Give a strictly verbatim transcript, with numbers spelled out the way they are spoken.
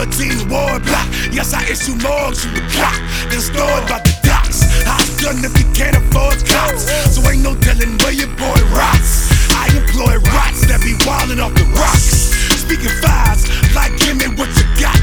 seventeen ward block. Yes, I issue morgues, you the clock. Then stored by the docks. Hot done if you can't afford cops. So ain't no